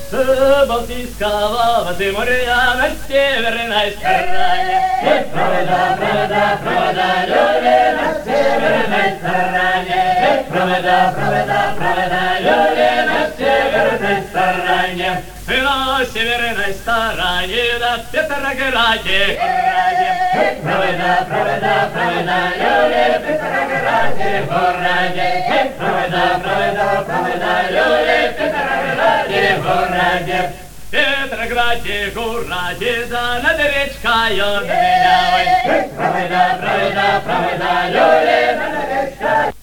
С Балтийского воды моря на северной стороне. Провода, провода, провода, люли на северной стороне. Провода, провода, провода, люли на северной стороне. На северной стороне, на Петрограде, городе. Провода, провода, провода, люли в Петрограде, городе. Провода, провода, провода, люли в Петрограде, городе. В Петрограде, городе, да над речкою Белявой. Провода, провода, провода, люли над речкой.